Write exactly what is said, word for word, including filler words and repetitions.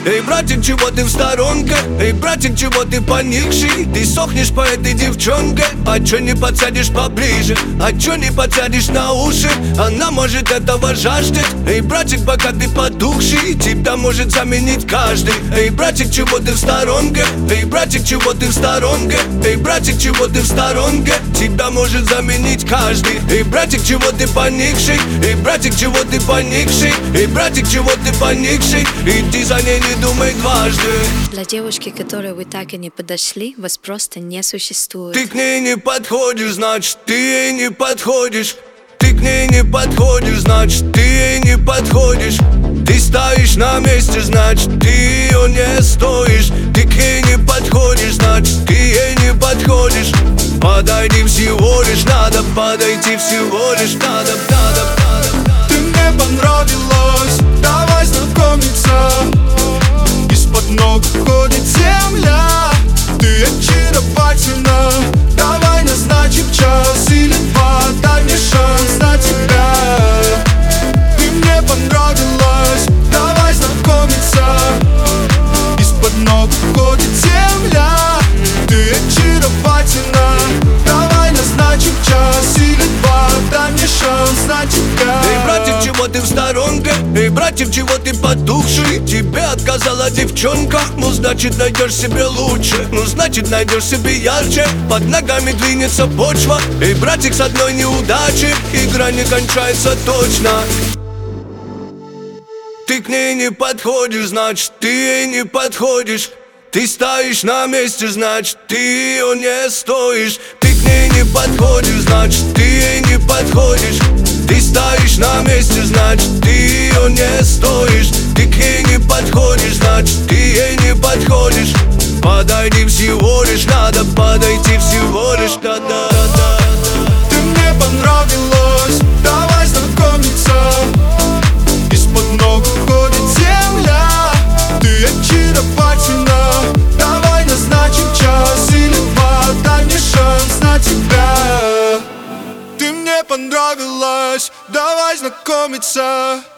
Эй, братик, чего ты в сторонке? Эй, братик, чего ты поникший? Ты сохнешь по этой девчонке. А чё не подсядешь поближе? А чё не подсядешь на уши? Она может этого жаждать. Эй, братик, пока ты потухший, тебя может заменить каждый. Эй, братик, чего ты в сторонке? Эй, братик, чего ты в сторонке? Эй, братик, чего ты в сторонке? Тебя может заменить каждый. Эй, братик, чего ты поникший? Эй, братик, чего ты поникший? Эй, братик, чего ты поникший? Иди за ней, не думай дважды. Для девушки, которой вы так и не подошли, вас просто не существует. Ты к ней не подходишь, значит, ты ей не подходишь. Ты к ней не подходишь, значит, ты ей не подходишь. Ты стоишь на месте, значит, ты ее не стоишь. Ты к ней не подходишь, значит, ты ей не подходишь. Подойди всего лишь, надо подойти всего лишь, надо, надо, надо. Ты мне понравилась, давай знакомиться. Из-под ног ходит земля. Ты очаровательна, давай назначим час или два. Дай мне шанс на тебя. Ты мне понравилась, давай знакомиться. Из-под ног ходит земля. Ты очаровательна, давай назначим час или два. Дай мне шанс на тебя. Эй, братик, чего ты в сторонке? Эй, братик, чего ты потухший? Тебе отказала девчонка, ну значит найдешь себе лучше. Ну значит найдешь себе ярче. Под ногами двинется почва. Эй, братик, с одной неудачи игра не кончается точно. Ты к ней не подходишь, значит, ты ей не подходишь. Ты стоишь на месте, значит, ты ее не стоишь. Ты к ней не подходишь, значит, ты ей не подходишь. Ты стоишь на месте, значит, ты ее не стоишь. Ты к ней не подходишь, значит, ты ей не подходишь. Подойди всего лишь, надо подойти всего лишь, надо. Ты мне понравилась, давай знакомиться. Из-под ног ходит земля. Ты очаровательна, давай назначим час или два. Дай мне шанс на тебя. Ты мне понравилась, давай знакомиться.